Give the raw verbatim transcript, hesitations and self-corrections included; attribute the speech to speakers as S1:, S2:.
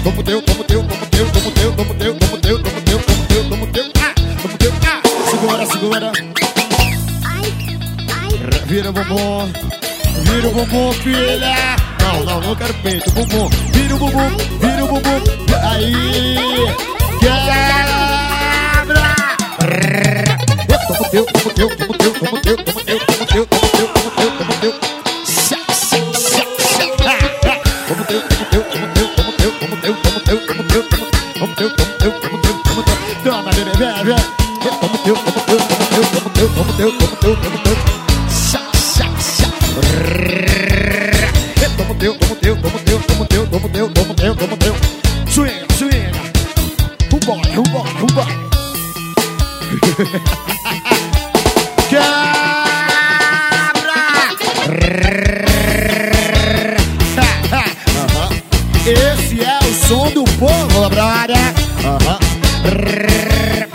S1: Toma teu, toma teu, toma teu, toma teu, toma teu, toma teu, toma teu, toma teu, toma teu, ah, toma teu, ah. Segura, segura. Vira o bumbum, vira o bumbum, filha. Não, não, não quero peito, bumbum. Vira o bumbum, vira o bumbum. Aí, quebra. Toma teu, toma teu, toma teu, toma teu, toma teu, toma teu, toma teu, toma teu, toma teu. Toma teu, toma teu, toma teu, toma teu, toma teu, toma teu, toma teu, toma teu, toma teu, toma teu, toma teu. Toma, bebê, bebê. Toma teu, toma teu, toma teu, toma teu, toma teu, toma teu, toma teu. Toma teu, toma teu, toma teu, toma teu, toma teu, toma teu, toma teu. Swinga, swinga. Vambora, vambora, vambora. Esse é o som do povo, brother. Uh-huh.